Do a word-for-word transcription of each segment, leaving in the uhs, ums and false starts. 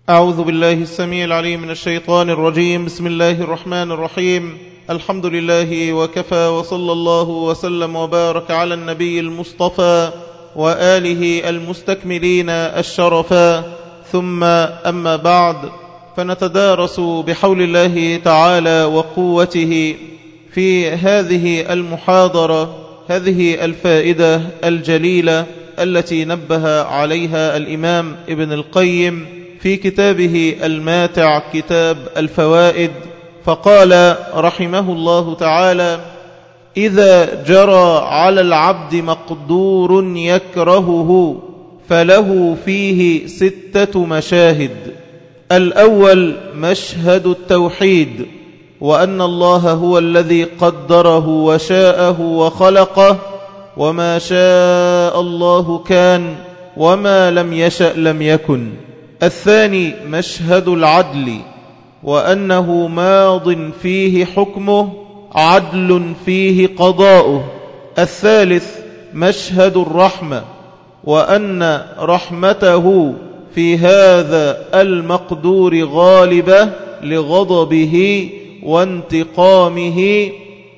أعوذ بالله السميع العليم من الشيطان الرجيم. بسم الله الرحمن الرحيم. الحمد لله وكفى، وصلى الله وسلم وبارك على النبي المصطفى وآله المستكملين الشرفا، ثم أما بعد، فنتدارس بحول الله تعالى وقوته في هذه المحاضرة هذه الفائدة الجليلة التي نبه عليها الإمام ابن القيم في كتابه الماتع كتاب الفوائد، فقال رحمه الله تعالى: إذا جرى على العبد مقدور يكرهه فله فيه ستة مشاهد. الأول مشهد التوحيد، وأن الله هو الذي قدره وشاءه وخلقه، وما شاء الله كان، وما لم يشأ لم يكن. الثاني مشهد العدل، وأنه ماض فيه حكمه، عدل فيه قضاؤه. الثالث مشهد الرحمة، وأن رحمته في هذا المقدور غالبة لغضبه وانتقامه،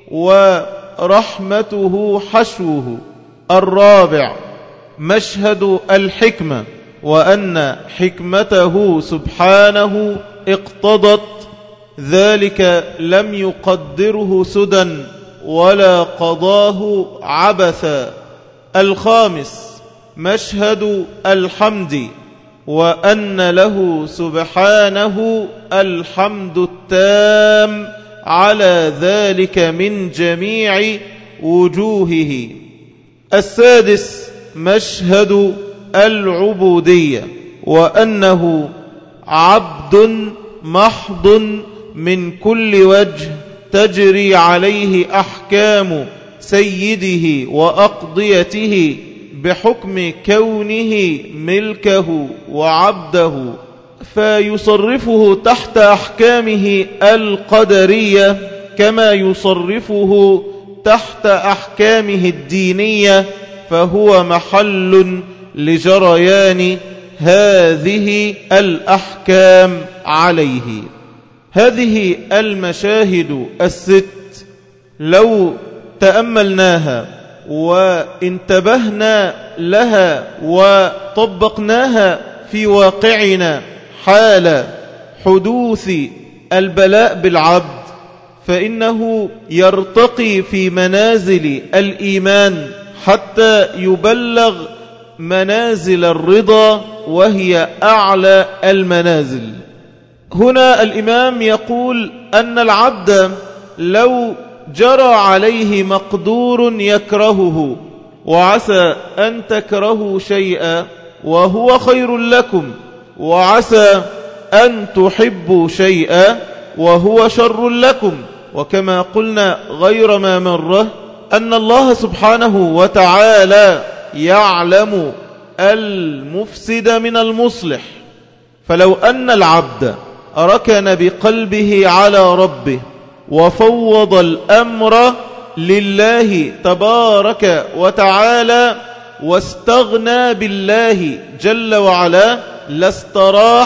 ورحمته حشوه. الرابع مشهد الحكمة، وأن حكمته سبحانه اقتضت ذلك، لم يقدره سدى ولا قضاه عبثا. الخامس مشهد الحمد، وأن له سبحانه الحمد التام على ذلك من جميع وجوهه. السادس مشهد العبودية، وأنه عبد محض من كل وجه، تجري عليه أحكام سيده وأقضيته بحكم كونه ملكه وعبده، فيصرفه تحت أحكامه القدرية كما يصرفه تحت أحكامه الدينية، فهو محل لجريان هذه الأحكام عليه. هذه المشاهد الست لو تأملناها وانتبهنا لها وطبقناها في واقعنا حال حدوث البلاء بالعبد، فإنه يرتقي في منازل الإيمان حتى يبلغ منازل الرضا، وهي أعلى المنازل. هنا الإمام يقول أن العبد لو جرى عليه مقدور يكرهه، وعسى أن تكرهوا شيئا وهو خير لكم، وعسى أن تحبوا شيئا وهو شر لكم. وكما قلنا غير ما مرة أن الله سبحانه وتعالى يعلم المفسد من المصلح، فلو أن العبد ركن بقلبه على ربه وفوض الأمر لله تبارك وتعالى واستغنى بالله جل وعلا، لاستراح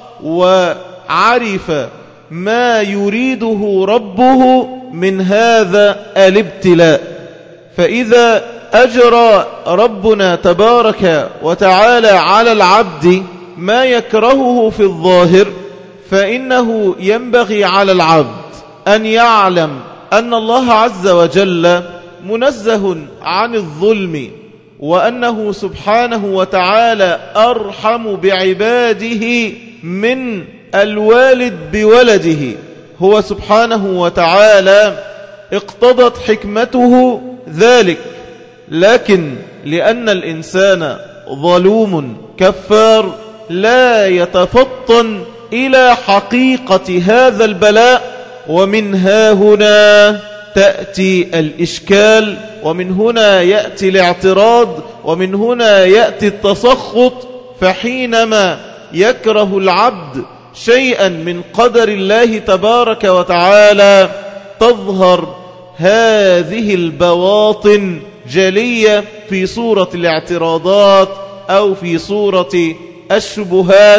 وعرف ما يريده ربه من هذا الابتلاء. فإذا أجرى ربنا تبارك وتعالى على العبد ما يكرهه في الظاهر، فإنه ينبغي على العبد أن يعلم أن الله عز وجل منزه عن الظلم، وأنه سبحانه وتعالى أرحم بعباده من الوالد بولده. هو سبحانه وتعالى اقتضت حكمته ذلك، لكن لأن الإنسان ظلوم كفار لا يتفطن إلى حقيقة هذا البلاء، ومن ها هنا تأتي الإشكال، ومن هنا يأتي الاعتراض، ومن هنا يأتي التسخط. فحينما يكره العبد شيئا من قدر الله تبارك وتعالى تظهر هذه البواطن جلية في صورة الاعتراضات أو في صورة الشبهات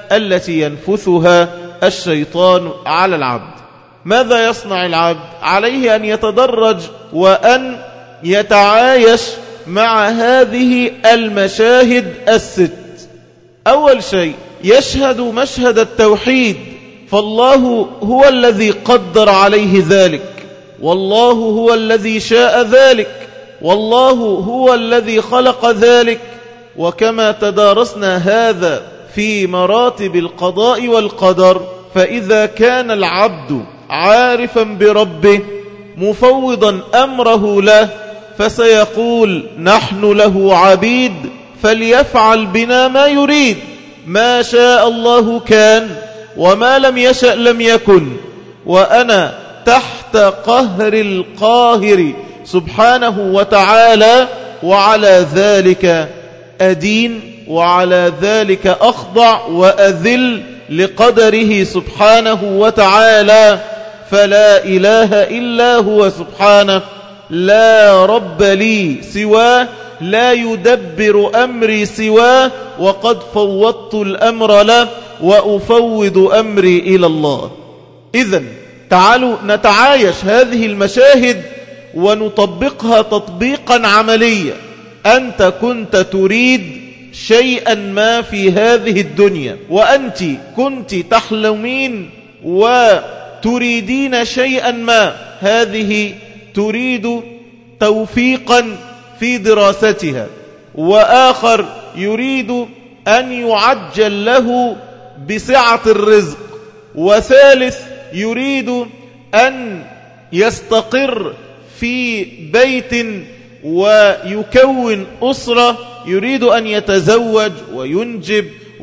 التي ينفثها الشيطان على العبد. ماذا يصنع العبد؟ عليه أن يتدرج وأن يتعايش مع هذه المشاهد الست. أول شيء يشهد مشهد التوحيد، فالله هو الذي قدر عليه ذلك، والله هو الذي شاء ذلك، والله هو الذي خلق ذلك. وكما تدارسنا هذا في مراتب القضاء والقدر، فإذا كان العبد عارفا بربه مفوضا أمره له، فسيقول نحن له عبيد فليفعل بنا ما يريد، ما شاء الله كان وما لم يشأ لم يكن، وأنا تحت قهر القاهر سبحانه وتعالى، وعلى ذلك أدين، وعلى ذلك أخضع وأذل لقدره سبحانه وتعالى. فلا إله إلا هو سبحانه، لا رب لي سواه، لا يدبر أمري سواه، وقد فوضت الأمر له وأفوض أمري إلى الله. إذن تعالوا نتعايش هذه المشاهد ونطبقها تطبيقا عمليا. أنت كنت تريد شيئا ما في هذه الدنيا، وأنت كنت تحلمين وتريدين شيئا ما، هذه تريد توفيقا في دراستها، وآخر يريد أن يعجل له بسعة الرزق، وثالث يريد أن يستقر في بيت ويكون أسرة، يريد أن يتزوج وينجب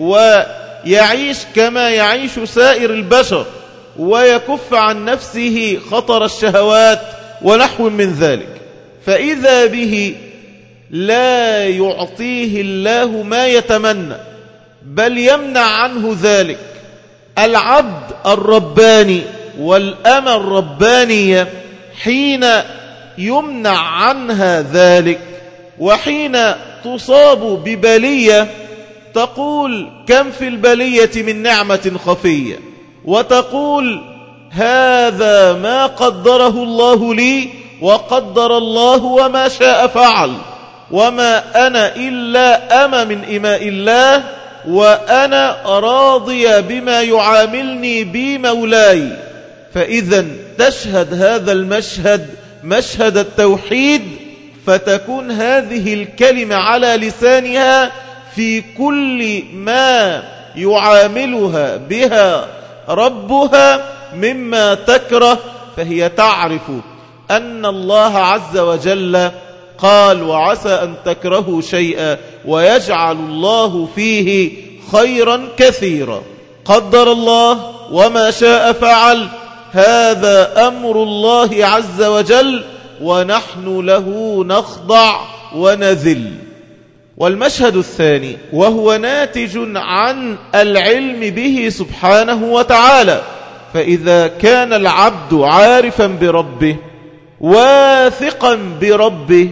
ويعيش كما يعيش سائر البشر، ويكف عن نفسه خطر الشهوات ونحو من ذلك. فإذا به لا يعطيه الله ما يتمنى، بل يمنع عنه ذلك. العبد الرباني والأمة الربانية حين يمنع عنها ذلك، وحين تصاب ببلية تقول كم في البلية من نعمة خفية، وتقول هذا ما قدره الله لي، وقدر الله وما شاء فعل، وما أنا إلا أمة من إماء الله، وأنا راضية بما يعاملني بي مولاي. فإذا تشهد هذا المشهد، مشهد التوحيد، فتكون هذه الكلمة على لسانها في كل ما يعاملها بها ربها مما تكره، فهي تعرف أن الله عز وجل قال وعسى أن تكرهوا شيئا ويجعل الله فيه خيرا كثيرا. قدر الله وما شاء فعل، هذا أمر الله عز وجل، ونحن له نخضع ونذل. والمشهد الثاني وهو ناتج عن العلم به سبحانه وتعالى. فإذا كان العبد عارفا بربه، واثقا بربه،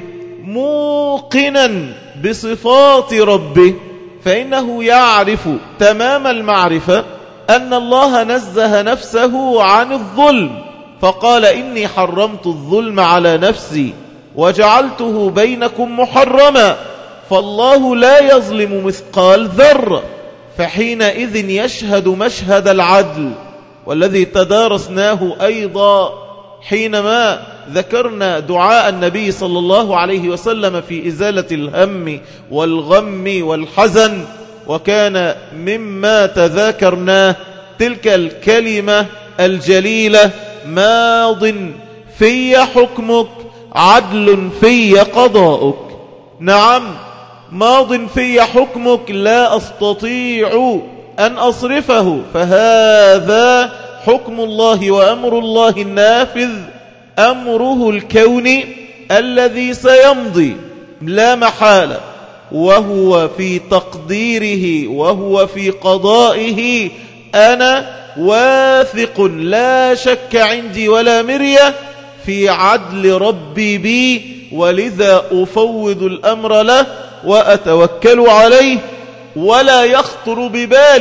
موقنا بصفات ربه، فإنه يعرف تمام المعرفة أن الله نزه نفسه عن الظلم، فقال إني حرمت الظلم على نفسي وجعلته بينكم محرما، فالله لا يظلم مثقال ذرة. فحينئذ يشهد مشهد العدل، والذي تدارسناه أيضا حينما ذكرنا دعاء النبي صلى الله عليه وسلم في إزالة الهم والغم والحزن، وكان مما تذاكرناه تلك الكلمة الجليلة: ماض في حكمك عدل في قضاؤك. نعم، ماض في حكمك لا أستطيع أن أصرفه، فهذا حكم الله وأمر الله النافذ، أمره الكوني الذي سيمضي لا محالة، وهو في تقديره وهو في قضائه. أنا واثق لا شك عندي ولا مرية في عدل ربي بي، ولذا أفوض الأمر له وأتوكل عليه، ولا يخطر ببالي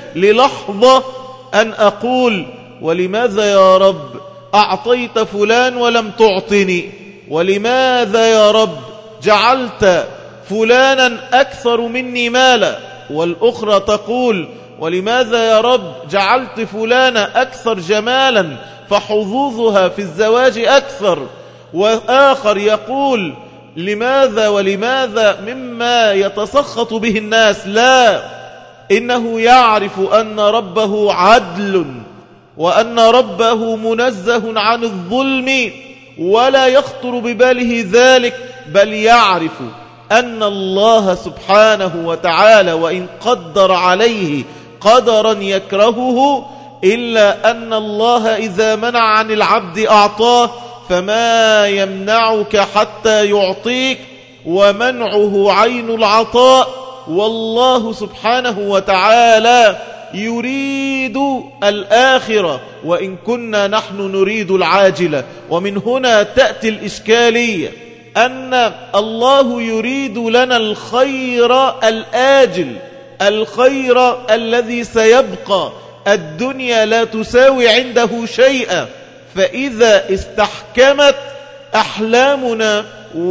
للحظة أن أقول ولماذا يا رب أعطيت فلان ولم تعطني؟ ولماذا يا رب جعلت فلانا أكثر مني مالا؟ والأخرى تقول ولماذا يا رب جعلت فلانا أكثر جمالا فحظوظها في الزواج أكثر؟ وآخر يقول لماذا ولماذا مما يتسخط به الناس. لا، إنه يعرف أن ربه عدل وأن ربه منزه عن الظلم ولا يخطر بباله ذلك، بل يعرف أن الله سبحانه وتعالى وإن قدر عليه قدرا يكرهه إلا أن الله إذا منع عن العبد أعطاه، فما يمنعك حتى يعطيك، ومنعه عين العطاء. والله سبحانه وتعالى يريد الآخرة وإن كنا نحن نريد العاجلة. ومن هنا تأتي الإشكالية أن الله يريد لنا الخير الآجل، الخير الذي سيبقى، الدنيا لا تساوي عنده شيئا. فإذا استحكمت أحلامنا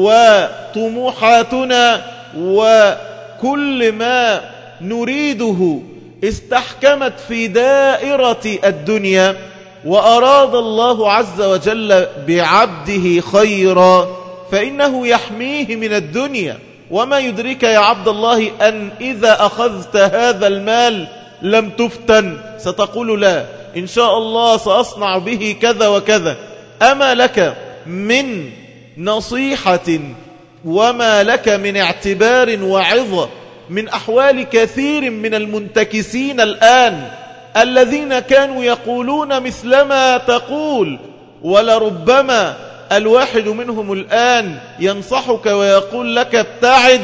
وطموحاتنا وكل ما نريده استحكمت في دائرة الدنيا، وأراد الله عز وجل بعبده خيرا، فإنه يحميه من الدنيا. وما يدرك يا عبد الله أن إذا أخذت هذا المال لم تفتن، ستقول لا إن شاء الله سأصنع به كذا وكذا. أما لك من نصيحة وما لك من اعتبار وعظة من أحوال كثير من المنتكسين الآن الذين كانوا يقولون مثلما تقول، ولربما الواحد منهم الآن ينصحك ويقول لك ابتعد،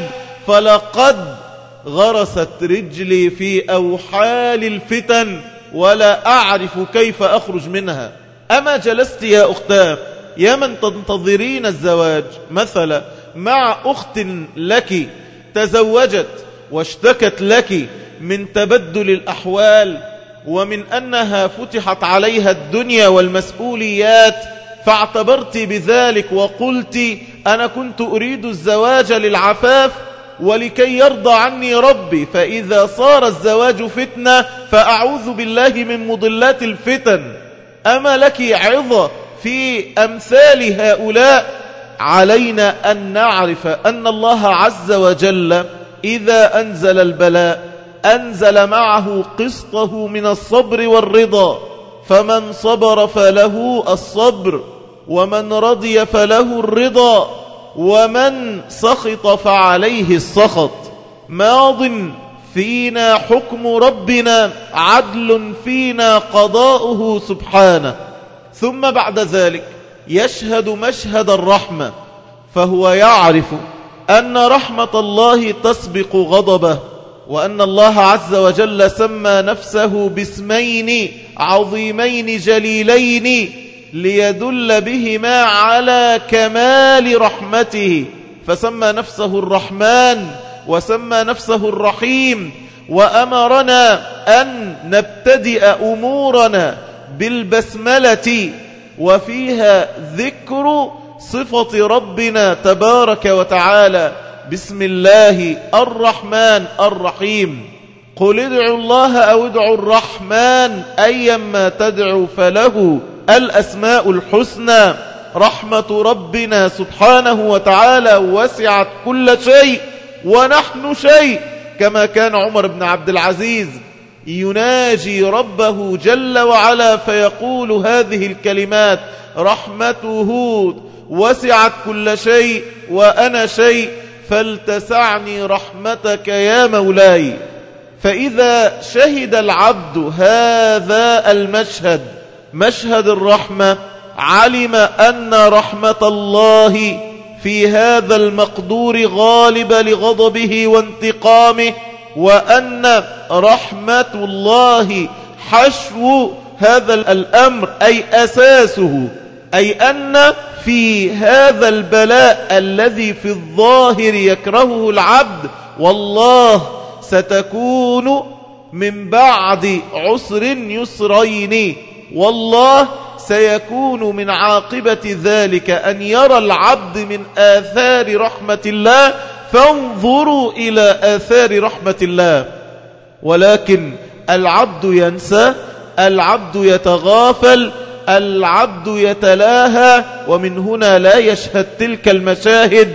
فلقد غرست رجلي في أوحال الفتن ولا أعرف كيف أخرج منها. أما جلست يا أختاه يا من تنتظرين الزواج مثلا مع أخت لك تزوجت واشتكت لك من تبدل الأحوال ومن أنها فتحت عليها الدنيا والمسؤوليات، فاعتبرت بذلك وقلت أنا كنت أريد الزواج للعفاف ولكي يرضى عني ربي، فإذا صار الزواج فتنة فأعوذ بالله من مضلات الفتن. أما لك عظة في أمثال هؤلاء؟ علينا أن نعرف أن الله عز وجل إذا أنزل البلاء أنزل معه قسطه من الصبر والرضا، فمن صبر فله الصبر ومن رضي فله الرضا ومن سخط فعليه السخط. ماض فينا حكم ربنا، عدل فينا قضاؤه سبحانه. ثم بعد ذلك يشهد مشهد الرحمة، فهو يعرف أن رحمة الله تسبق غضبه، وأن الله عز وجل سمى نفسه باسمين عظيمين جليلين ليدل بهما على كمال رحمته، فسمى نفسه الرحمن وسمى نفسه الرحيم، وأمرنا أن نبتدئ أمورنا بالبسملة، وفيها ذكر صفة ربنا تبارك وتعالى. بسم الله الرحمن الرحيم. قل ادعوا الله أو ادعوا الرحمن أيما تدعوا فله الأسماء الحسنى. رحمة ربنا سبحانه وتعالى وسعت كل شيء ونحن شيء، كما كان عمر بن عبد العزيز يناجي ربه جل وعلا فيقول هذه الكلمات: رحمته وسعت كل شيء وأنا شيء، فلتسعني رحمتك يا مولاي. فإذا شهد العبد هذا المشهد، مشهد الرحمة، علم أن رحمة الله في هذا المقدور غالبة لغضبه وانتقامه، وأن رحمة الله حشو هذا الأمر أي أساسه، أي أن في هذا البلاء الذي في الظاهر يكرهه العبد والله ستكون من بعد عسر يسرين، والله سيكون من عاقبة ذلك أن يرى العبد من آثار رحمة الله، فانظروا إلى آثار رحمة الله. ولكن العبد ينسى، العبد يتغافل، العبد يتلاهى، ومن هنا لا يشهد تلك المشاهد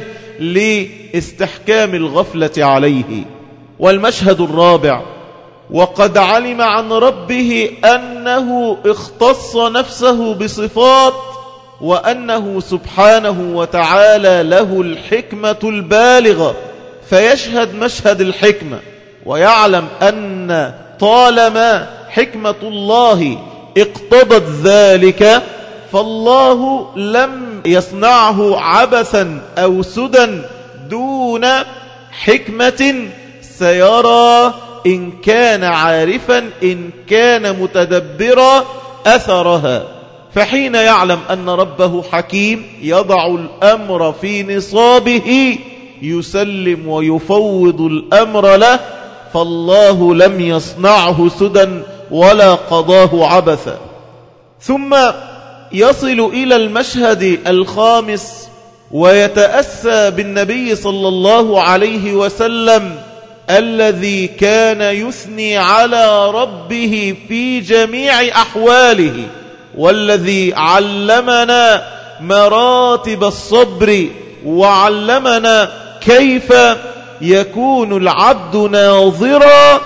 لاستحكام الغفلة عليه. والمشهد الرابع: وقد علم عن ربه أنه اختص نفسه بصفات، وأنه سبحانه وتعالى له الحكمة البالغة، فيشهد مشهد الحكمة ويعلم أن طالما حكمة الله اقتضت ذلك، فالله لم يصنعه عبثا أو سدى دون حكمة، سيرى إن كان عارفا إن كان متدبرا أثرها. فحين يعلم أن ربه حكيم يضع الأمر في نصابه، يسلم ويفوض الأمر له، فالله لم يصنعه سدى ولا قضاه عبثا. ثم يصل إلى المشهد الخامس ويتأسى بالنبي صلى الله عليه وسلم الذي كان يثني على ربه في جميع أحواله، والذي علمنا مراتب الصبر، وعلمنا كيف يكون العبد ناظرا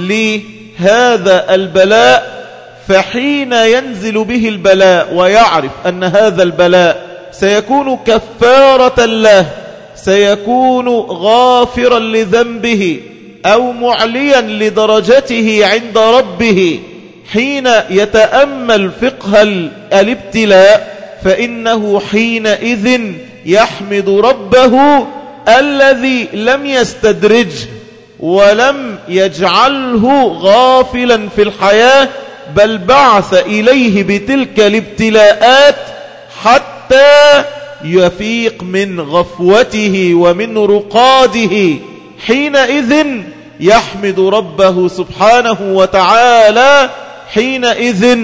لهذا البلاء. فحين ينزل به البلاء ويعرف أن هذا البلاء سيكون كفارة له، سيكون غافرا لذنبه أو معليا لدرجته عند ربه، حين يتأمل فقه الابتلاء فإنه حينئذ يحمد ربه الذي لم يستدرجه ولم يجعله غافلا في الحياة، بل بعث إليه بتلك الابتلاءات حتى يفيق من غفوته ومن رقاده. حينئذ يحمد ربه سبحانه وتعالى، حينئذ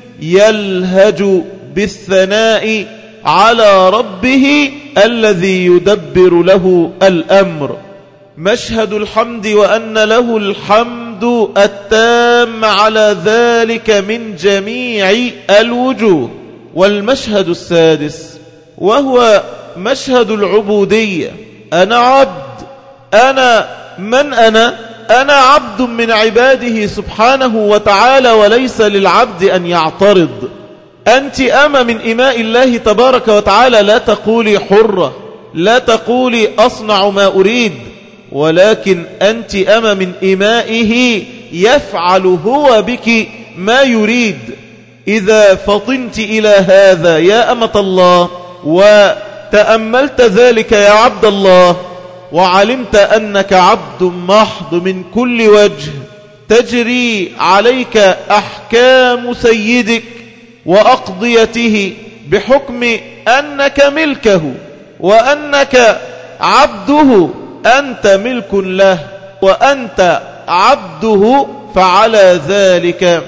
يلهج بالثناء على ربه الذي يدبر له الأمر. مشهد الحمد، وأن له الحمد التام على ذلك من جميع الوجوه. والمشهد السادس وهو مشهد العبودية. أنا عبد، أنا من أنا؟ أنا عبد من عباده سبحانه وتعالى، وليس للعبد أن يعترض. أنت أما من إماء الله تبارك وتعالى، لا تقولي حرة، لا تقولي أصنع ما أريد، ولكن أنت أما من إمائه يفعل هو بك ما يريد. إذا فطنت إلى هذا يا أمة الله وتأملت ذلك يا عبد الله، وعلمت أنك عبد محض من كل وجه، تجري عليك أحكام سيدك وأقضيته بحكم أنك ملكه وأنك عبده، أنت ملك له وأنت عبده، فعلى ذلك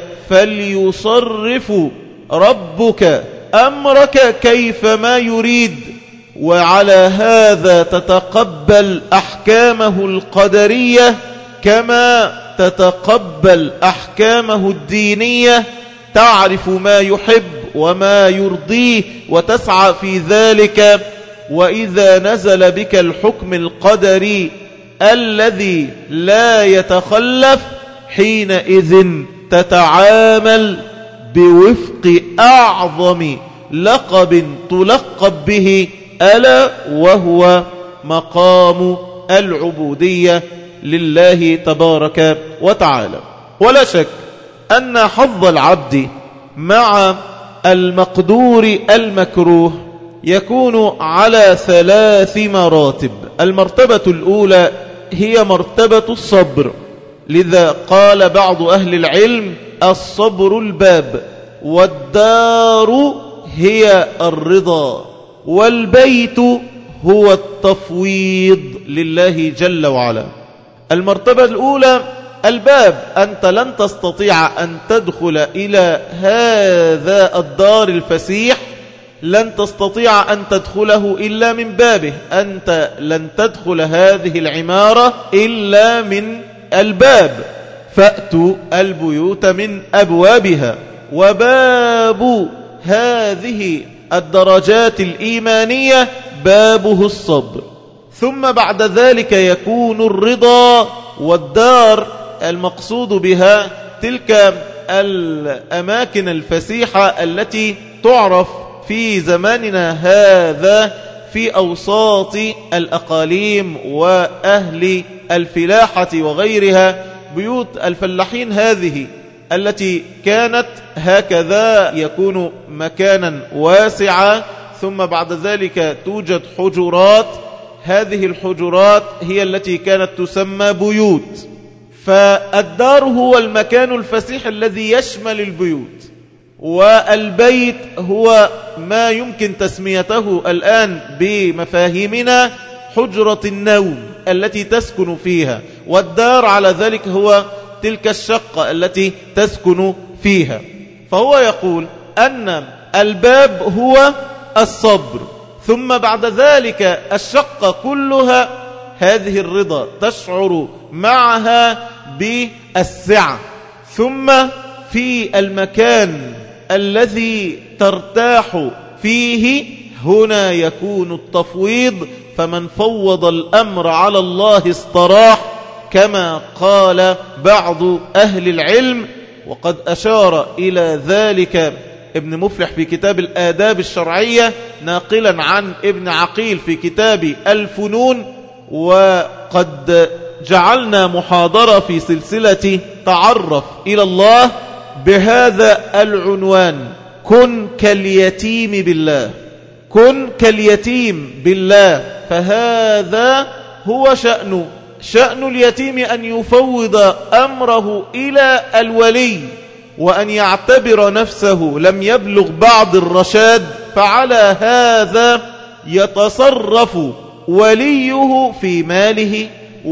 فليصرف ربك أمرك كيفما يريد. وعلى هذا تتقبل أحكامه القدرية كما تتقبل أحكامه الدينية، تعرف ما يحب وما يرضيه وتسعى في ذلك. وإذا نزل بك الحكم القدري الذي لا يتخلف، حينئذ تتعامل بوفق أعظم لقب تلقب به، ألا وهو مقام العبودية لله تبارك وتعالى. ولا شك أن حظ العبد مع المقدور المكروه يكون على ثلاث مراتب. المرتبة الأولى هي مرتبة الصبر، لذا قال بعض أهل العلم الصبر الباب، والدار هي الرضا، والبيت هو التفويض لله جل وعلا. المرتبة الأولى الباب. أنت لن تستطيع أن تدخل إلى هذا الدار الفسيح، لن تستطيع أن تدخله إلا من بابه. أنت لن تدخل هذه العمارة إلا من الباب. فأتوا البيوت من أبوابها. وباب هذه الدرجات الإيمانية بابه الصبر. ثم بعد ذلك يكون الرضا. والدار المقصود بها تلك الأماكن الفسيحة التي تعرف في زماننا هذا في أوساط الأقاليم وأهل الفلاحة وغيرها. بيوت الفلاحين هذه التي كانت هكذا يكون مكانا واسعا، ثم بعد ذلك توجد حجرات. هذه الحجرات هي التي كانت تسمى بيوت. فالدار هو المكان الفسيح الذي يشمل البيوت، والبيت هو ما يمكن تسميته الآن بمفاهيمنا حجرة النوم التي تسكن فيها، والدار على ذلك هو تلك الشقة التي تسكن فيها. فهو يقول أن الباب هو الصبر، ثم بعد ذلك الشقة كلها هذه الرضا تشعر معها بالسعة. ثم في المكان الذي ترتاح فيه هنا يكون التفويض، فمن فوض الأمر على الله استراح، كما قال بعض أهل العلم. وقد أشار إلى ذلك ابن مفلح في كتاب الآداب الشرعية، ناقلا عن ابن عقيل في كتاب الفنون. وقد جعلنا محاضرة في سلسلة تعرف إلى الله بهذا العنوان: كن كاليتيم بالله. كن كاليتيم بالله. فهذا هو شأنه. شأن اليتيم أن يفوض أمره إلى الولي، وأن يعتبر نفسه لم يبلغ بعض الرشاد، فعلى هذا يتصرف وليه في ماله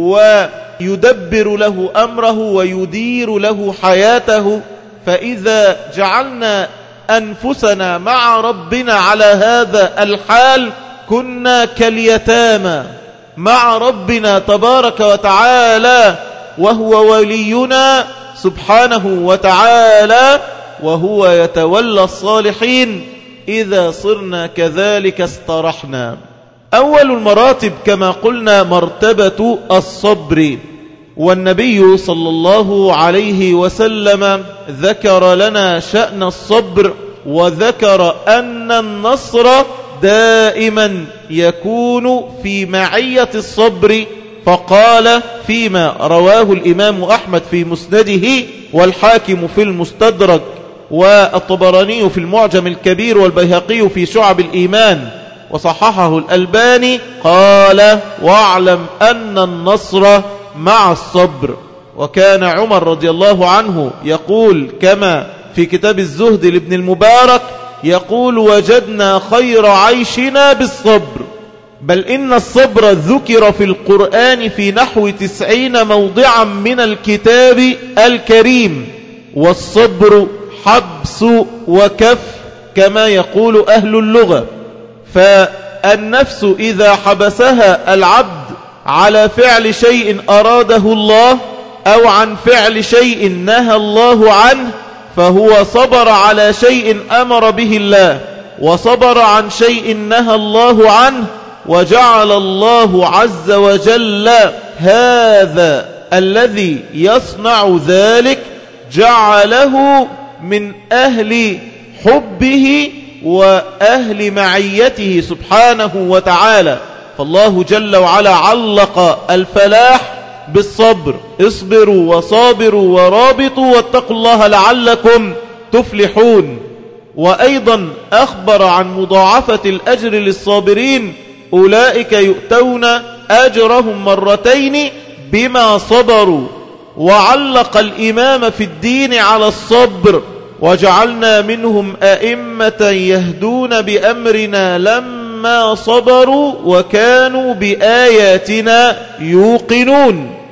ويدبر له أمره ويدير له حياته. فإذا جعلنا أنفسنا مع ربنا على هذا الحال كنا كاليتامى مع ربنا تبارك وتعالى، وهو ولينا سبحانه وتعالى، وهو يتولى الصالحين. إذا صرنا كذلك استرحنا. أول المراتب كما قلنا مرتبة الصبر، والنبي صلى الله عليه وسلم ذكر لنا شأن الصبر، وذكر أن النصر دائما يكون في معية الصبر. فقال فيما رواه الإمام أحمد في مسنده، والحاكم في المستدرك، والطبراني في المعجم الكبير، والبيهقي في شعب الإيمان، وصححه الألباني، قال: واعلم أن النصر مع الصبر. وكان عمر رضي الله عنه يقول كما في كتاب الزهد لابن المبارك، يقول: وجدنا خير عيشنا بالصبر. بل إن الصبر ذكر في القرآن في نحو تسعين موضعا من الكتاب الكريم، والصبر حبس وكف كما يقول أهل اللغة. فالنفس إذا حبسها العبد على فعل شيء أراده الله أو عن فعل شيء نهى الله عنه، فهو صبر على شيء أمر به الله، وصبر عن شيء نهى الله عنه، وجعل الله عز وجل هذا الذي يصنع ذلك جعله من أهل حبه وأهل معيته سبحانه وتعالى. فالله جل وعلا علق الفلاح بالصبر: اصبروا وصابروا ورابطوا واتقوا الله لعلكم تفلحون. وأيضا أخبر عن مضاعفة الأجر للصابرين: أولئك يؤتون أجرهم مرتين بما صبروا. وعلق الإمام في الدين على الصبر: وجعلنا منهم أئمة يهدون بأمرنا لما صبروا وكانوا بآياتنا يوقنون.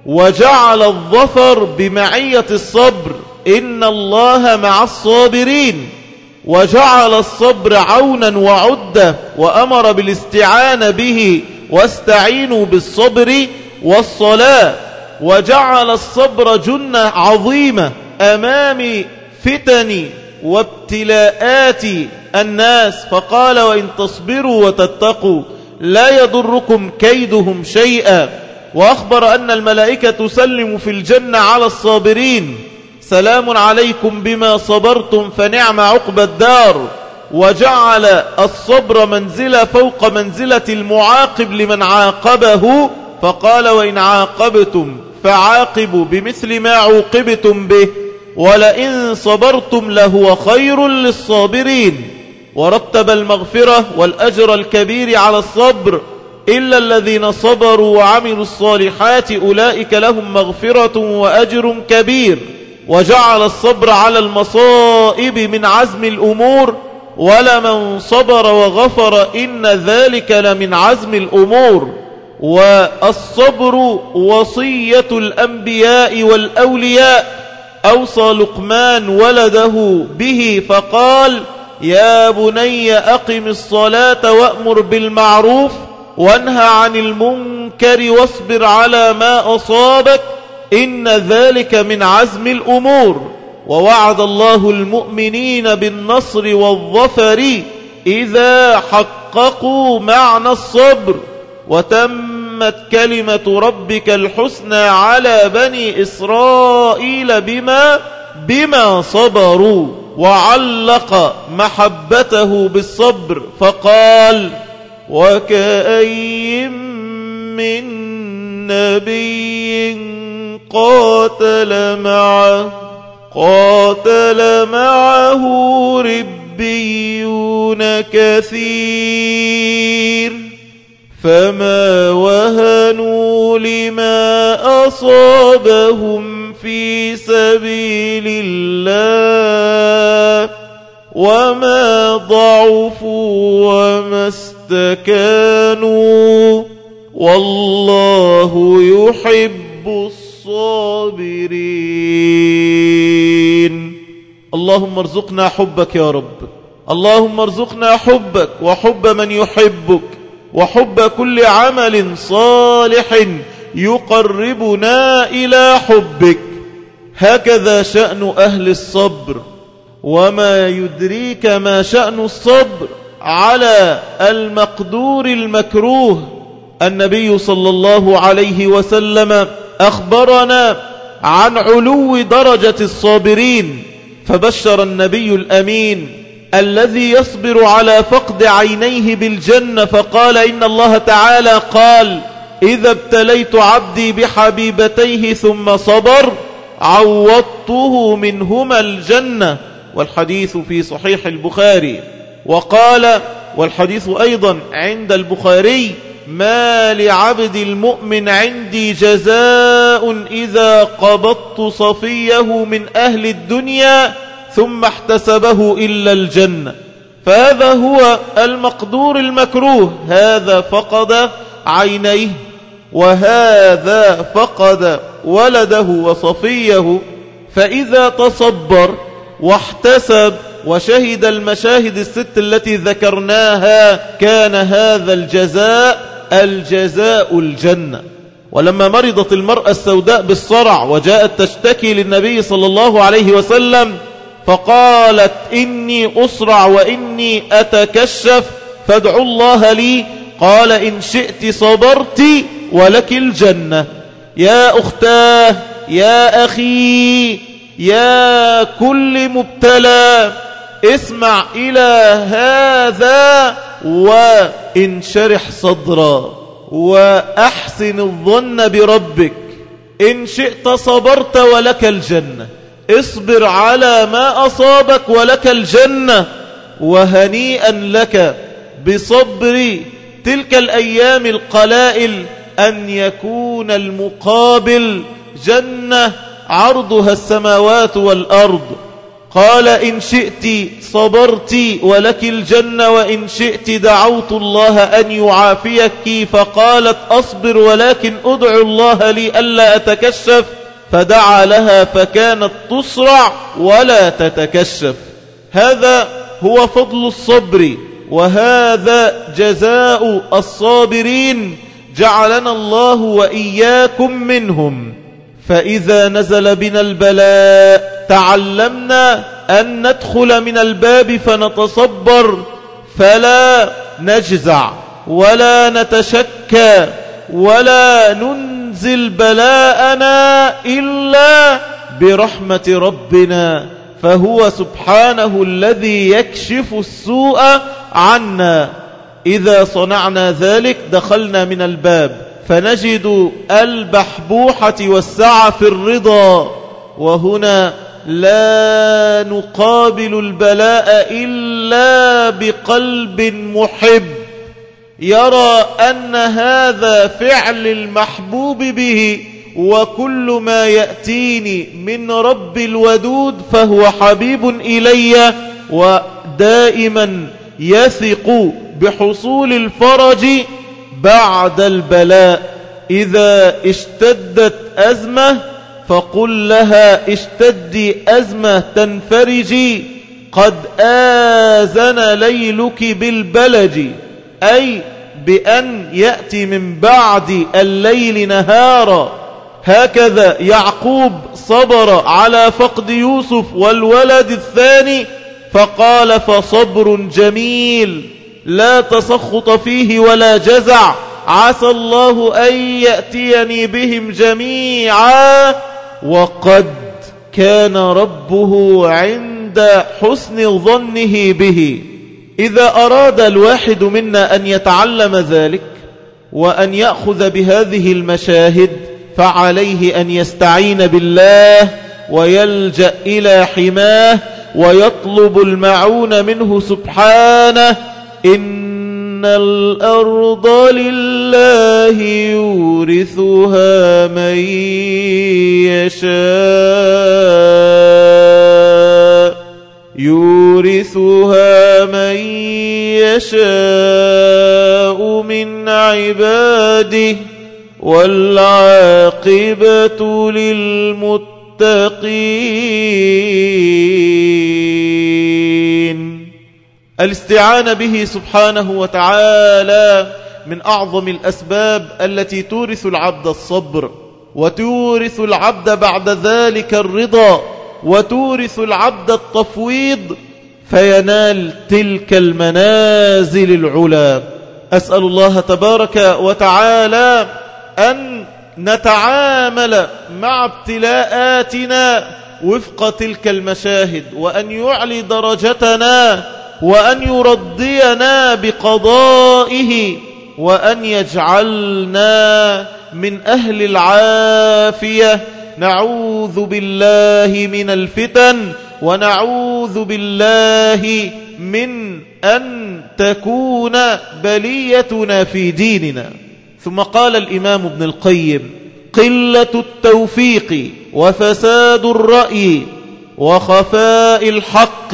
وجعل الظفر بمعية الصبر، إن الله مع الصابرين، وجعل الصبر عونا وعدة، وأمر بالاستعانة به واستعينوا بالصبر والصلاة، وجعل الصبر جنة عظيمة أمام فتن وابتلاءات الناس، فقال وإن تصبروا وتتقوا لا يضركم كيدهم شيئا، وأخبر أن الملائكة تسلم في الجنة على الصابرين سلام عليكم بما صبرتم فنعم عقبى الدار، وجعل الصبر منزلة فوق منزلة المعاقب لمن عاقبه، فقال وإن عاقبتم فعاقبوا بمثل ما عوقبتم به ولئن صبرتم لهو خير للصابرين، ورتب المغفرة والأجر الكبير على الصبر، إلا الذين صبروا وعملوا الصالحات أولئك لهم مغفرة وأجر كبير، وجعل الصبر على المصائب من عزم الأمور، ولمن صبر وغفر إن ذلك لمن عزم الأمور، والصبر وصية الأنبياء والأولياء، أوصى لقمان ولده به فقال يا بني أقم الصلاة وأمر بالمعروف وانهى عن المنكر واصبر على ما أصابك إن ذلك من عزم الأمور، ووعد الله المؤمنين بالنصر والظفر إذا حققوا معنى الصبر، وتمت كلمة ربك الحسنى على بني إسرائيل بما بما صبروا، وعلق محبته بالصبر فقال وكأي من نبي قاتل معه قاتل معه ربيون كثير فما وهنوا لما أصابهم في سبيل الله وما ضعفوا وما استكانوا والله يحب الصابرين. اللهم ارزقنا حبك يا رب، اللهم ارزقنا حبك وحب من يحبك وحب كل عمل صالح يقربنا إلى حبك. هكذا شأن أهل الصبر. وما يدريك ما شأن الصبر على المقدور المكروه. النبي صلى الله عليه وسلم أخبرنا عن علو درجة الصابرين، فبشر النبي الأمين الذي يصبر على فقد عينيه بالجنة فقال إن الله تعالى قال إذا ابتليت عبدي بحبيبتيه ثم صبر عوضته منهما الجنة، والحديث في صحيح البخاري. وقال والحديث أيضا عند البخاري ما لعبد المؤمن عندي جزاء إذا قبضت صفيه من أهل الدنيا ثم احتسبه إلا الجنة. فهذا هو المقدور المكروه، هذا فقد عينيه وهذا فقد ولده وصفيه، فإذا تصبر واحتسب وشهد المشاهد الست التي ذكرناها كان هذا الجزاء الجزاء الجنة. ولما مرضت المرأة السوداء بالصرع وجاءت تشتكي للنبي صلى الله عليه وسلم فقالت إني أصرع وإني أتكشف فادعوا الله لي، قال إن شئت صبرت ولك الجنة. يا أختاه يا أخي يا كل مبتلى اسمع إلى هذا وانشرح صدرا وأحسن الظن بربك. إن شئت صبرت ولك الجنة، اصبر على ما أصابك ولك الجنة، وهنيئا لك بصبر تلك الأيام القلائل أن يكون المقابل جنة عرضها السماوات والأرض. قال إن شئت صبرت ولك الجنة وإن شئت دعوت الله أن يعافيك. فقالت أصبر ولكن أدعو الله لي ألا أتكشف، فدعا لها فكانت تصرع ولا تتكشف. هذا هو فضل الصبر، وهذا جزاء الصابرين، جعلنا الله وإياكم منهم. فإذا نزل بنا البلاء تعلمنا أن ندخل من الباب فنتصبر، فلا نجزع ولا نتشكى ولا ننزل بلاءنا إلا برحمة ربنا، فهو سبحانه الذي يكشف السوء عنا. إذا صنعنا ذلك دخلنا من الباب فنجد البحبوحة والسعة في الرضا، وهنا لا نقابل البلاء إلا بقلب محب يرى أن هذا فعل المحبوب به، وكل ما يأتيني من رب الودود فهو حبيب إلي، ودائما يثق بحصول الفرج بعد البلاء. إذا اشتدت أزمة فقل لها اشتدي أزمة تنفرجي، قد آذن ليلك بالبلج، أي بأن يأتي من بعد الليل نهارا. هكذا يعقوب صبر على فقد يوسف والولد الثاني، فقال فصبر جميل لا تسخط فيه ولا جزع، عسى الله أن يأتيني بهم جميعا، وقد كان ربه عند حسن ظنه به. إذا أراد الواحد منا أن يتعلم ذلك وأن يأخذ بهذه المشاهد فعليه أن يستعين بالله ويلجأ إلى حماه ويطلب المعون منه سبحانه. إن الأرض لله يورثها من يشاء يورثها من يشاء من عباده والعاقبة للمتقين. الاستعانة به سبحانه وتعالى من أعظم الأسباب التي تورث العبد الصبر، وتورث العبد بعد ذلك الرضا، وتورث العبد التفويض فينال تلك المنازل العلا. أسأل الله تبارك وتعالى أن نتعامل مع ابتلاءاتنا وفق تلك المشاهد، وأن يعلي درجتنا، وأن يرضينا بقضائه، وأن يجعلنا من أهل العافية. نعوذ بالله من الفتن، ونعوذ بالله من أن تكون بليتنا في ديننا. ثم قال الإمام ابن القيم: قلة التوفيق وفساد الرأي وخفاء الحق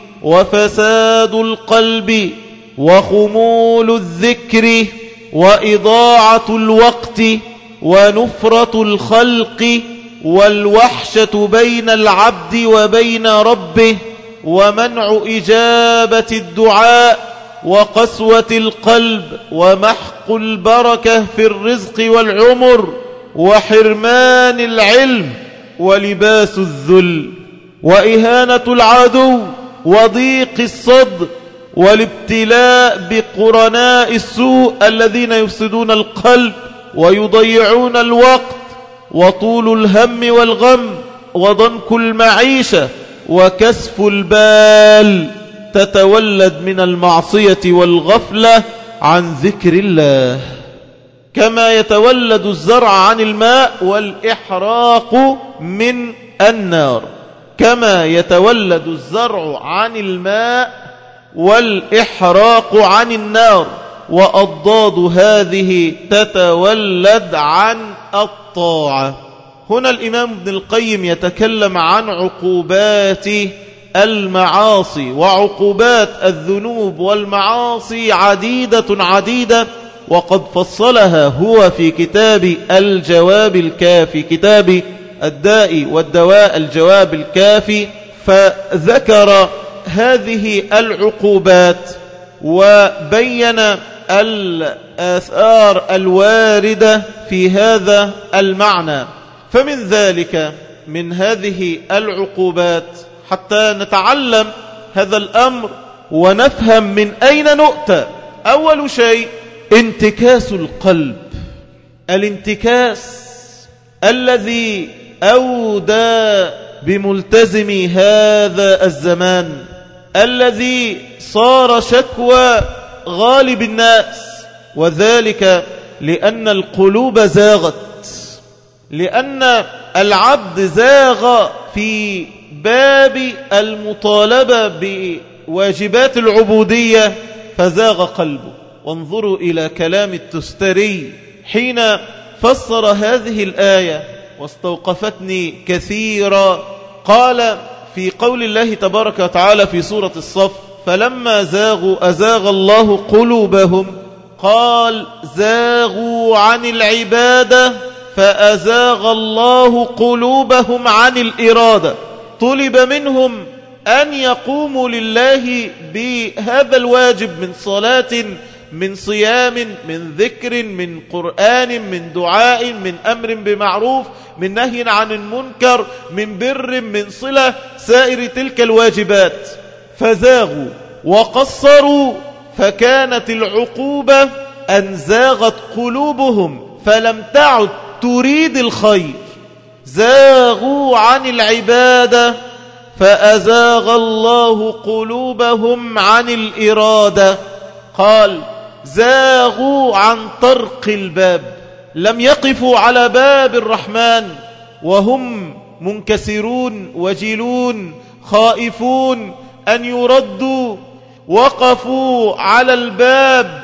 وفساد القلب وخمول الذكر وإضاعة الوقت ونفرة الخلق والوحشة بين العبد وبين ربه ومنع إجابة الدعاء وقسوة القلب ومحق البركة في الرزق والعمر وحرمان العلم ولباس الذل وإهانة العدو وضيق الصدر والابتلاء بقرناء السوء الذين يفسدون القلب ويضيعون الوقت وطول الهم والغم وضنك المعيشة وكسف البال تتولد من المعصية والغفلة عن ذكر الله، كما يتولد الزرع عن الماء والإحراق من النار، كما يتولد الزرع عن الماء والإحراق عن النار، وأضداد هذه تتولد عن الطاعة. هنا الإمام ابن القيم يتكلم عن عقوبات المعاصي وعقوبات الذنوب والمعاصي عديدة عديدة، وقد فصلها هو في كتاب الجواب الكافي، كتاب الداء والدواء الجواب الكافي، فذكر هذه العقوبات وبين الآثار الواردة في هذا المعنى. فمن ذلك من هذه العقوبات حتى نتعلم هذا الأمر ونفهم من أين نؤتى. أول شيء انتكاس القلب، الانتكاس الذي أودى بملتزم هذا الزمان، الذي صار شكوى غالب الناس، وذلك لأن القلوب زاغت، لأن العبد زاغ في باب المطالبة بواجبات العبودية فزاغ قلبه. وانظروا إلى كلام التستري حين فسر هذه الآية واستوقفتني كثيرا. قال في قول الله تبارك وتعالى في سورة الصف: فلما زاغوا أزاغ الله قلوبهم، قال زاغوا عن العبادة فأزاغ الله قلوبهم عن الإرادة. طلب منهم أن يقوموا لله بهذا الواجب من صلاة، من صيام، من ذكر، من قرآن، من دعاء، من أمر بمعروف، من نهي عن المنكر، من بر، من صلة، سائر تلك الواجبات، فزاغوا وقصروا، فكانت العقوبة أن زاغت قلوبهم فلم تعد تريد الخير. زاغوا عن العبادة فأزاغ الله قلوبهم عن الإرادة. قال زاغوا عن طرق الباب، لم يقفوا على باب الرحمن وهم منكسرون وجلون خائفون أن يردوا، وقفوا على الباب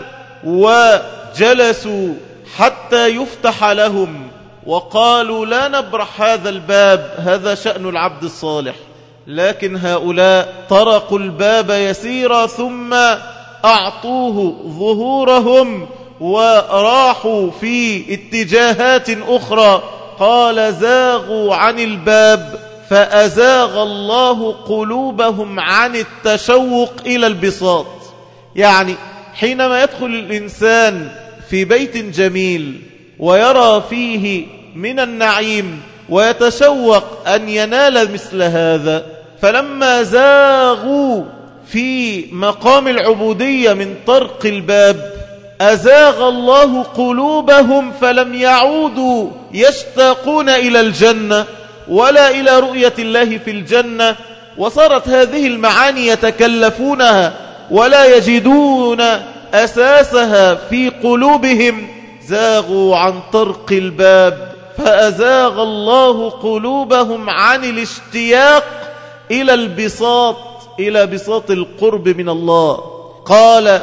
وجلسوا حتى يفتح لهم، وقالوا لا نبرح هذا الباب، هذا شأن العبد الصالح. لكن هؤلاء طرقوا الباب يسيرا ثم أعطوه ظهورهم وراحوا في اتجاهات أخرى. قال زاغوا عن الباب فأزاغ الله قلوبهم عن التشوق إلى البساط. يعني حينما يدخل الإنسان في بيت جميل ويرى فيه من النعيم ويتشوق أن ينال مثل هذا، فلما زاغوا في مقام العبودية من طرق الباب أزاغ الله قلوبهم فلم يعودوا يشتاقون إلى الجنة ولا إلى رؤية الله في الجنة، وصارت هذه المعاني يتكلفونها ولا يجدون أساسها في قلوبهم. زاغوا عن طرق الباب فأزاغ الله قلوبهم عن الاشتياق إلى البساط، إلى بساط القرب من الله. قال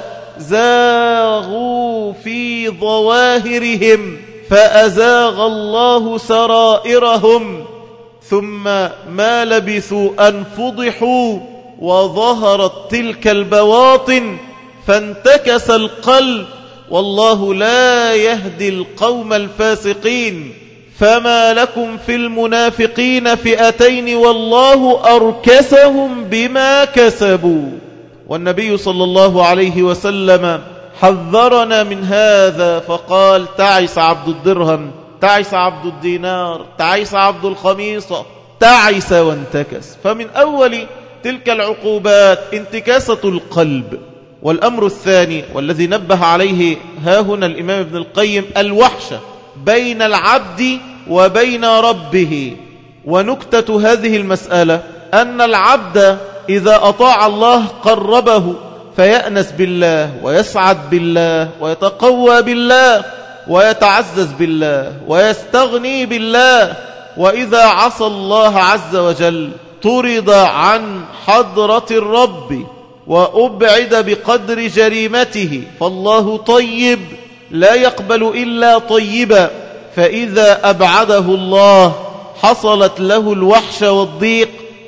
زاغوا في ظواهرهم فأزاغ الله سرائرهم، ثم ما لبثوا أن فضحوا وظهرت تلك البواطن فانتكس القلب، والله لا يهدي القوم الفاسقين. فما لكم في المنافقين فئتين والله أركسهم بما كسبوا. والنبي صلى الله عليه وسلم حذرنا من هذا فقال تعس عبد الدرهم، تعس عبد الدينار، تعس عبد الخميصة، تعس وانتكس. فمن أول تلك العقوبات انتكاسة القلب. والأمر الثاني والذي نبه عليه ها هنا الإمام ابن القيم الوحشة بين العبد وبين ربه. ونكتة هذه المسألة أن العبد إذا أطاع الله قربه فيأنس بالله ويسعد بالله ويتقوى بالله ويتعزز بالله ويستغني بالله، وإذا عصى الله عز وجل طرد عن حضرة الرب وأبعد بقدر جريمته. فالله طيب لا يقبل إلا طيبا، فإذا أبعده الله حصلت له الوحشة والضيق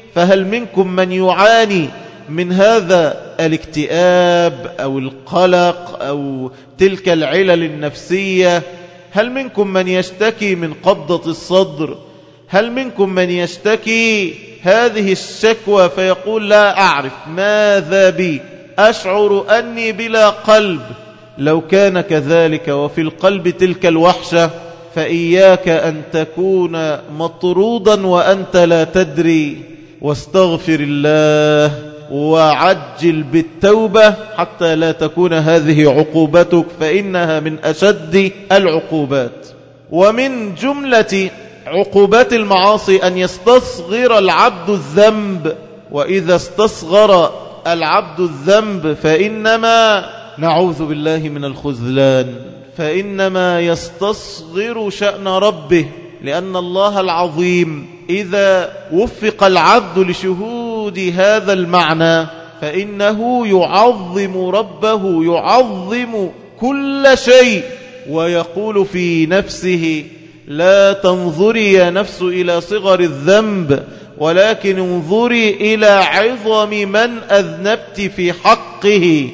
فهل منكم من يعاني من هذا الاكتئاب أو القلق أو تلك العلل النفسية؟ هل منكم من يشتكي من قبضة الصدر؟ هل منكم من يشتكي هذه الشكوى فيقول لا أعرف ماذا بي، أشعر أني بلا قلب؟ لو كان كذلك وفي القلب تلك الوحشة فإياك أن تكون مطرودا وأنت لا تدري، واستغفر الله وعجل بالتوبة حتى لا تكون هذه عقوبتك، فإنها من أشد العقوبات. ومن جملة عقوبات المعاصي أن يستصغر العبد الذنب، وإذا استصغر العبد الذنب فإنما نعوذ بالله من الخذلان، فإنما يستصغر شأن ربه، لأن الله العظيم إذا وفق العبد لشهود هذا المعنى فإنه يعظم ربه، يعظم كل شيء، ويقول في نفسه لا تنظري يا نفس إلى صغر الذنب ولكن انظري إلى عظم من أذنبت في حقه،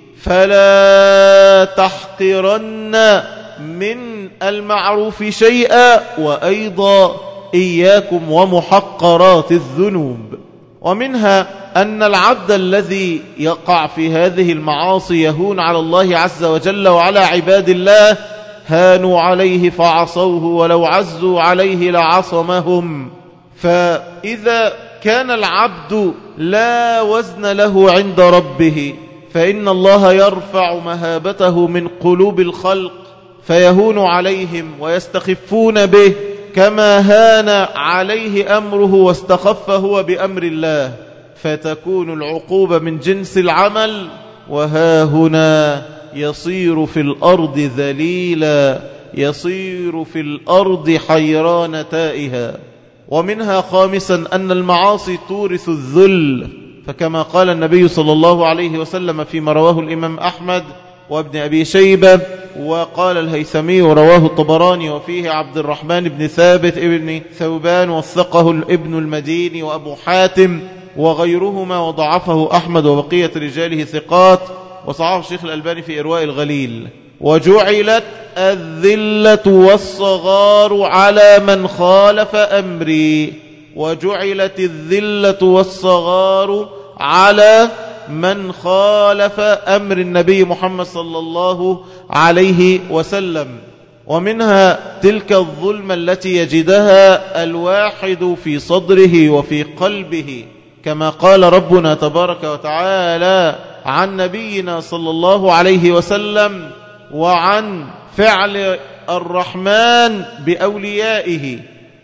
فلا تحقرن من المعروف شيئا، وأيضا إياكم ومحقرات الذنوب. ومنها أن العبد الذي يقع في هذه المعاصي يهون على الله عز وجل وعلى عباد الله، هانوا عليه فعصوه ولو عزوا عليه لعصمهم. فإذا كان العبد لا وزن له عند ربه فإن الله يرفع مهابته من قلوب الخلق فيهون عليهم ويستخفون به كما هان عليه أمره واستخف هو بأمر الله، فتكون العقوبة من جنس العمل، وها هنا يصير في الأرض ذليلا، يصير في الأرض حيران تائها. ومنها خامسا أن المعاصي تورث الذل، فكما قال النبي صلى الله عليه وسلم فيما رواه الإمام أحمد وابن أبي شيبة، وقال الهيثمي ورواه الطبراني وفيه عبد الرحمن بن ثابت ابن ثوبان وثقه ابن المديني وأبو حاتم وغيرهما، وضعفه أحمد وبقية رجاله ثقات، وصححه الشيخ الألباني في إرواء الغليل. وجعلت الذلة والصغار على من خالف أمري، وجعلت الذلة والصغار على من خالف أمر النبي محمد صلى الله عليه وسلم. ومنها تلك الظلمة التي يجدها الواحد في صدره وفي قلبه، كما قال ربنا تبارك وتعالى عن نبينا صلى الله عليه وسلم وعن فعل الرحمن بأوليائه: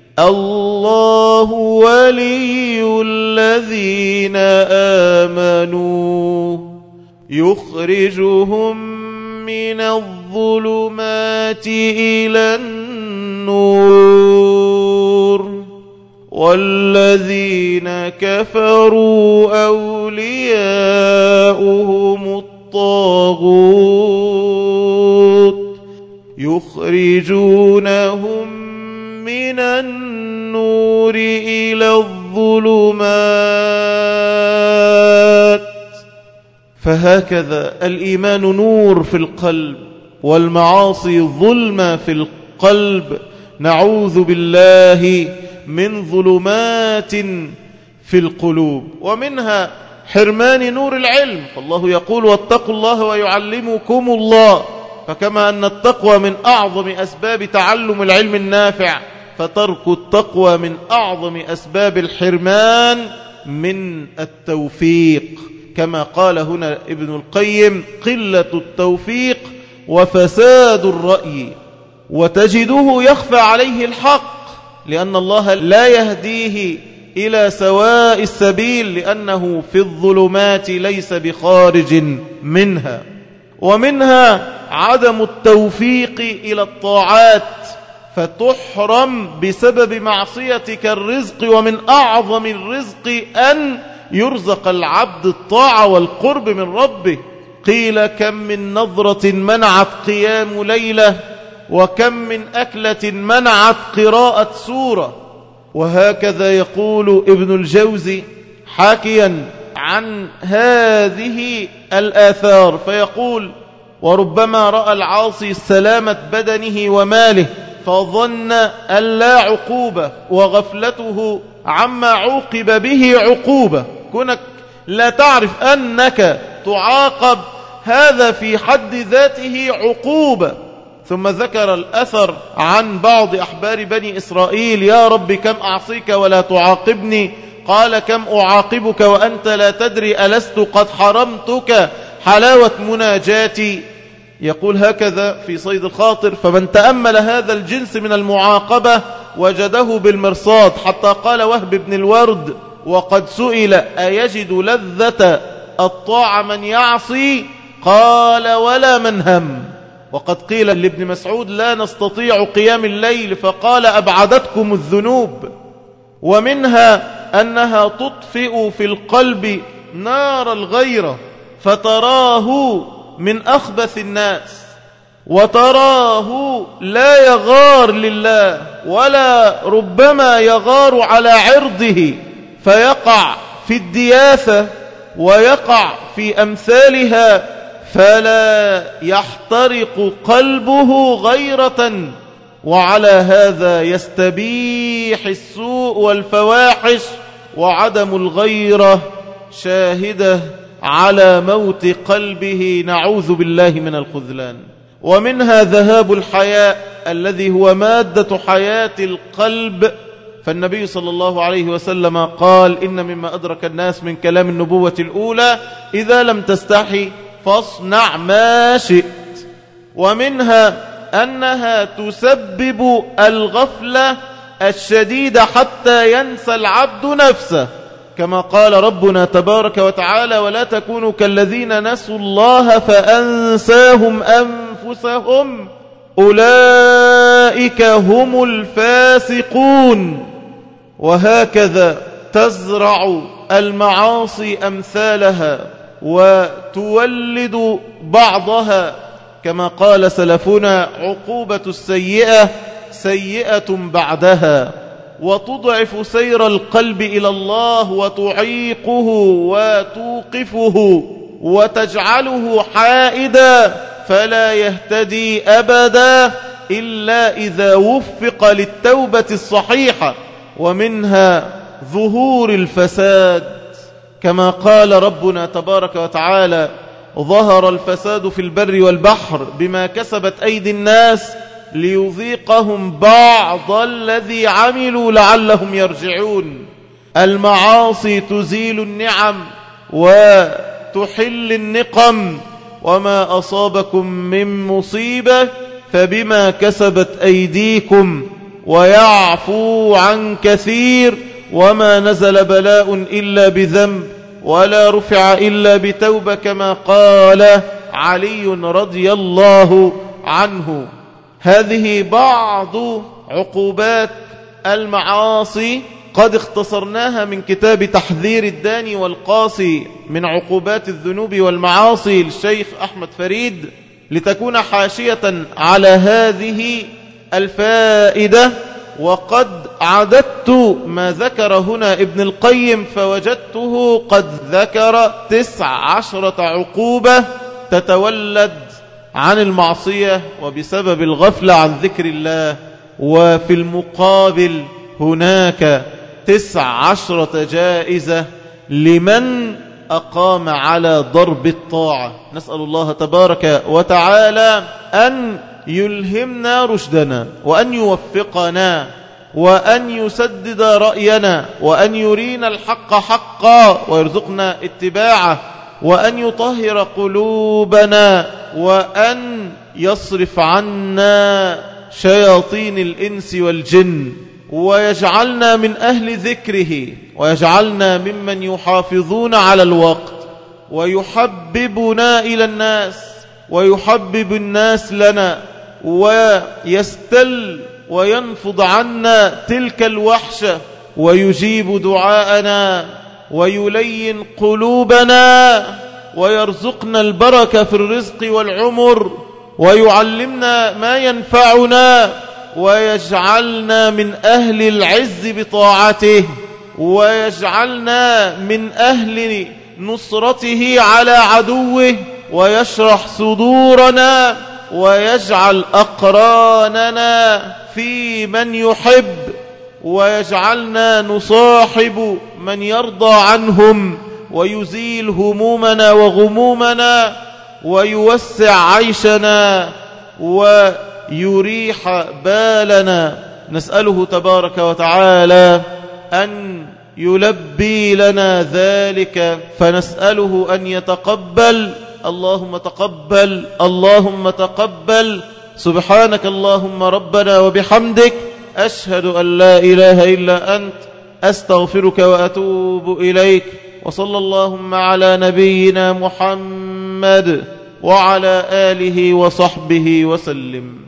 الله ولي الذين آمنوا يخرجهم من الظلمات إلى النور، والذين كفروا أولياؤهم الطاغوت يخرجونهم من النور إلى الظلمات. فهكذا الإيمان نور في القلب، والمعاصي ظلمة في القلب، نعوذ بالله من ظلمات في القلوب. ومنها حرمان نور العلم، فالله يقول: واتقوا الله ويعلمكم الله. فكما أن التقوى من أعظم أسباب تعلم العلم النافع، فترك التقوى من أعظم أسباب الحرمان من التوفيق، كما قال هنا ابن القيم: قلة التوفيق وفساد الرأي. وتجده يخفى عليه الحق، لأن الله لا يهديه إلى سواء السبيل، لأنه في الظلمات ليس بخارج منها. ومنها عدم التوفيق إلى الطاعات، فتحرم بسبب معصيتك الرزق، ومن أعظم الرزق أن يرزق العبد الطاعة والقرب من ربه. قيل: كم من نظرة منعت قيام ليلة، وكم من أكلة منعت قراءة سورة. وهكذا يقول ابن الجوزي حاكيا عن هذه الآثار فيقول: وربما رأى العاصي سلامة بدنه وماله فظن أن لا عقوبة، وغفلته عما عوقب به عقوبة. كونك لا تعرف أنك تعاقب هذا في حد ذاته عقوبة. ثم ذكر الأثر عن بعض أحبار بني إسرائيل: يا رب كم أعصيك ولا تعاقبني؟ قال: كم أعاقبك وأنت لا تدري ألست قد حرمتك حلاوة مناجاتي؟ يقول هكذا في صيد الخاطر: فمن تأمل هذا الجنس من المعاقبة وجده بالمرصاد، حتى قال وهب بن الورد وقد سئل: أيجد لذة الطاعة من يعصي؟ قال: ولا من هم. وقد قيل لابن مسعود: لا نستطيع قيام الليل، فقال: أبعدتكم الذنوب. ومنها أنها تطفئ في القلب نار الغيرة، فتراه من أخبث الناس، وتراه لا يغار لله، ولا ربما يغار على عرضه، فيقع في الدياثة ويقع في أمثالها، فلا يحترق قلبه غيرة، وعلى هذا يستبيح السوء والفواحش، وعدم الغيرة شاهدة على موت قلبه، نعوذ بالله من الخذلان. ومنها ذهاب الحياء الذي هو مادة حياة القلب، فالنبي صلى الله عليه وسلم قال: إن مما أدرك الناس من كلام النبوة الأولى: إذا لم تستحي فاصنع ما شئت. ومنها أنها تسبب الغفلة الشديدة حتى ينسى العبد نفسه، كما قال ربنا تبارك وتعالى: ولا تكونوا كالذين نسوا الله فأنساهم أنفسهم أولئك هم الفاسقون. وهكذا تزرع المعاصي أمثالها وتولد بعضها، كما قال سلفنا: عقوبة السيئة سيئة بعدها، وتضعف سير القلب إلى الله وتعيقه وتوقفه وتجعله حائدا، فلا يهتدي أبدا إلا إذا وفق للتوبة الصحيحة. ومنها ظهور الفساد، كما قال ربنا تبارك وتعالى: ظهر الفساد في البر والبحر بما كسبت أيدي الناس ليذيقهم بعض الذي عملوا لعلهم يرجعون. المعاصي تزيل النعم وتحل النقم، وما أصابكم من مصيبة فبما كسبت أيديكم، ويعفو عن كثير، وما نزل بلاء إلا بذنب، ولا رفع إلا بتوبة، كما قال علي رضي الله عنه. هذه بعض عقوبات المعاصي قد اختصرناها من كتاب تحذير الداني والقاسي من عقوبات الذنوب والمعاصي للشيخ أحمد فريد، لتكون حاشية على هذه الفائدة. وقد عددت ما ذكر هنا ابن القيم فوجدته قد ذكر تسع عشرة عقوبة تتولد عن المعصية وبسبب الغفلة عن ذكر الله. وفي المقابل هناك تسع عشرة جائزة لمن أقام على ضرب الطاعة. نسأل الله تبارك وتعالى أن يلهمنا رشدنا، وأن يوفقنا، وأن يسدد رأينا، وأن يرينا الحق حقا ويرزقنا اتباعه، وأن يطهر قلوبنا، وأن يصرف عنا شياطين الإنس والجن، ويجعلنا من أهل ذكره، ويجعلنا ممن يحافظون على الوقت، ويحببنا إلى الناس، ويحبب الناس لنا، ويستل وينفض عنا تلك الوحشة، ويجيب دعاءنا، ويلين قلوبنا، ويرزقنا البركة في الرزق والعمر، ويعلمنا ما ينفعنا، ويجعلنا من أهل العز بطاعته، ويجعلنا من أهل نصرته على عدوه، ويشرح صدورنا ويجعل أقراننا في من يحب، ويجعلنا نصاحب من يرضى عنهم، ويزيل همومنا وغمومنا، ويوسع عيشنا ويريح بالنا. نسأله تبارك وتعالى أن يلبي لنا ذلك، فنسأله أن يتقبل. اللهم تقبل، اللهم تقبل. سبحانك اللهم ربنا وبحمدك، أشهد أن لا إله إلا أنت، أستغفرك وأتوب إليك. وصلى اللهم على نبينا محمد وعلى آله وصحبه وسلم.